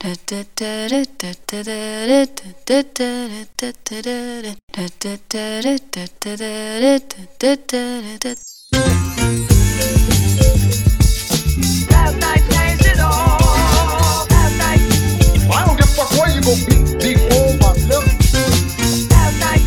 night changed it all. Last night. Well, I don't give a fuck where you go be home myself. Last night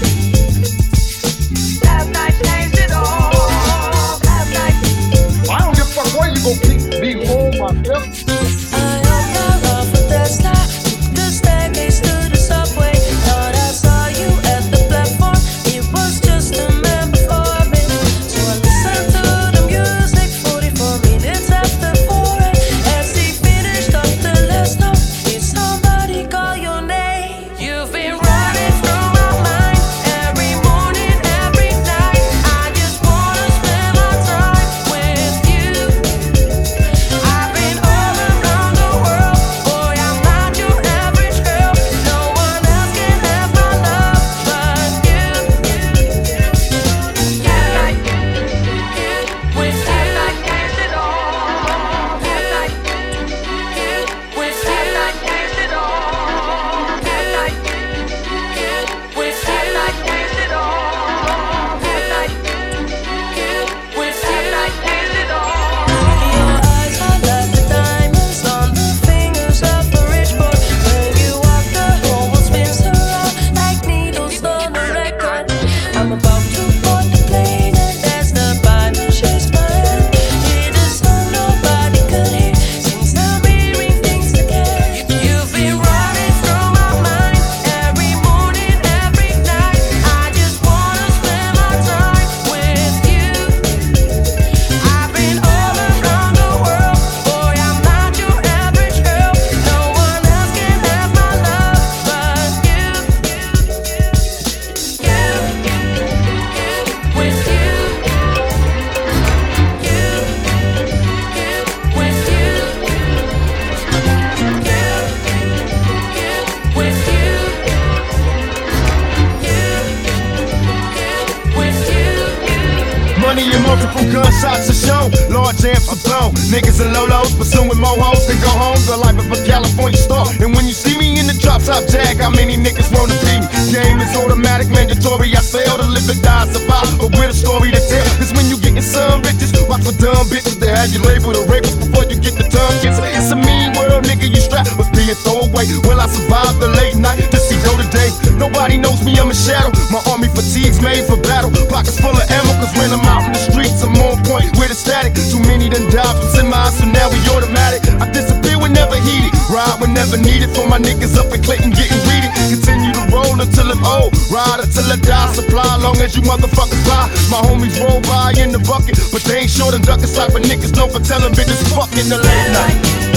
changed it all. Last night. Well, I don't give a fuck where you go be home myself. I hope you're off with that slide. The staircase to the subway. Thought I saw you at the platform. It was just a man before me. So I listened to the music 44 minutes after 4. As he finished up the last note, did somebody call your name? You've been running through my mind every morning, every night. I just wanna spend my time with you. I've been all around the world, boy, I'm not your average girl. No one else can have my love but you. With you, Night changed it all. Last night. with Night changed it all. Last night. with Night changed it all. Last night. with Night changed it all. Your eyes are like the diamonds on the fingers of a rich boy. When you walk, the whole world spins around like needles on a record. I'm about to board the plane, and as the pilot shakes my hand, hear the song nobody could hear since I'm hearing things again. You've been running through my mind every morning, every night. I just wanna spend my time with you. I've been all around the world, boy, I'm not your average girl. No one else can have my love but you. With you. With you. With you. With you. Money and multiple gunshots are shown. Large amps are blown. Niggas and lolos pursuing more hoes than go home. The life of a California star. And when you see me in the drop top jag, how many niggas wanna be me? Game is automatic, mandatory. I sell to live and die, survive. But with a story to tell is when you getting some riches. Watch for dumb bitches that have you labeled a rapist before you get the tongue kiss. It's a mean world, nigga. You strapped with being throwaway. Will I survive the late night to see go today? Nobody knows me, I'm a shadow. My army fatigues made for battle. Pockets full of ammo, cause when I'm out in the streets, I'm on point with a static. Too many done died from semis, so now we automatic. I disappear whenever heated, ride whenever needed. For my niggas up in Clayton getting greedy. Continue to roll until I'm old, ride until I die. Supply long as you motherfuckers buy. My homies roll by in the bucket, but they ain't short and ducking. Type of niggas known for telling bitches fuck in the late night.